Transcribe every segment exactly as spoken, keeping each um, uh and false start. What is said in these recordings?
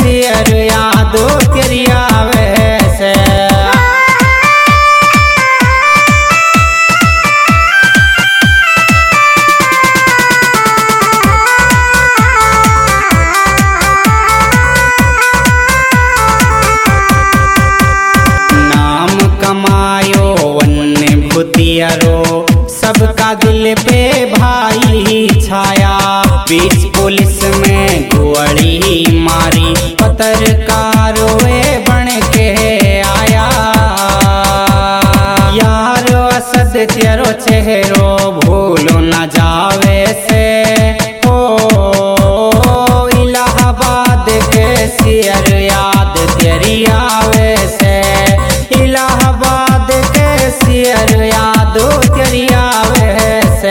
Share यादो तेरी आवे से। नाम कमायो वन्य भूतियरो सबका दिल पे भाई छाया। बीच पुलिस में गुअड़ी मारी पत्रकार वे बन के आया। यार असद तेरो चेहरो भूलो न जावे से। हो इलाहाबाद के सियर याद तेरी आवे से। इलाहाबाद के सियर यादो तेरी आवे से।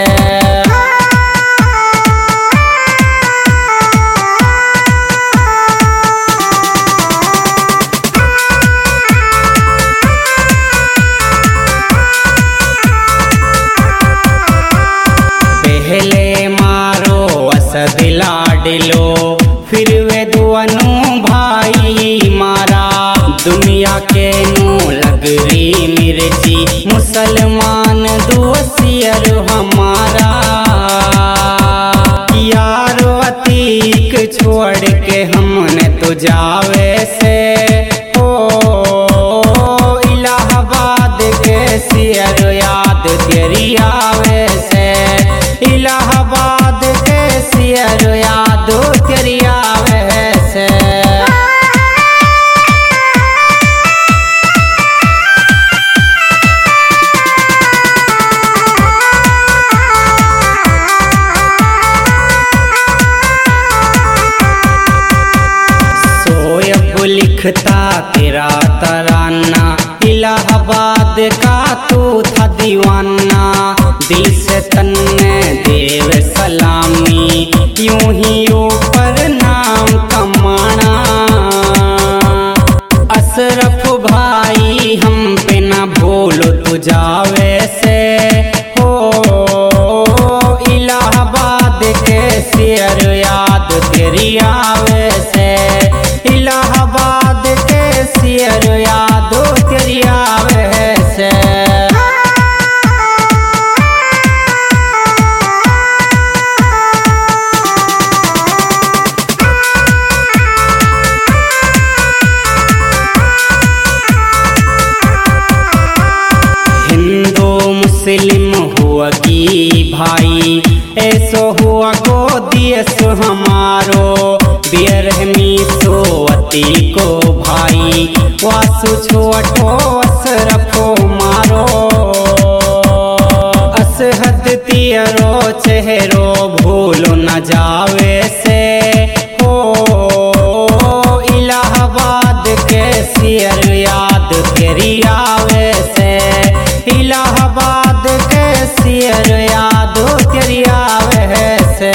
पहले मारो असद लाडलो फिर वे दुअनु भाई मारा। दुनिया के नू लगरी मिर्ची मुसलमान दोसियर हमारा। यार अतीक छोड़ के हमने तो जावे से। हो इलाहाबाद के सियर याद तेरी आवे से। इलाहाबाद के सियर यादो तेरी आवे से। सोयब लिखता तेरा तराना इलाहाबाद का तू था दीवाना। दिल से तन्ने देव सलामी यूं ही ऊपर नाम कमाना। अशरफ भाई हम पे ना भूलो तू जावे से। हो इलाहाबाद के सियर याद तेरी आवे से। इलाहाबाद के सियर यादो तेरी आवे से। हिंदू मुस्लिम हुआ की भाई ऐसो हुआ को दियस हमारो। बेरहमी सोवती को भाई वासु छोटो अशरफो मारो। असहद तियरो चेहरो भूलो न जावे से। हो इलाहाबाद के सियर याद तेरी आवे से। इलाहाबाद के सियर यादो तेरी आवे से।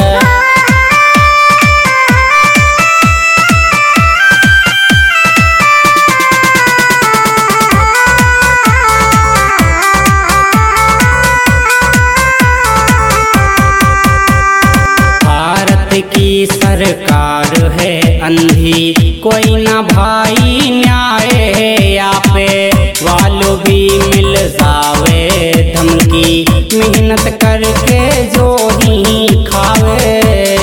भारत की सरकार है अंधी कोई ना भाई न्याय है यहाँ पे। वालों भी मिल जावे धमकी मेहनत करके जो ही खावे।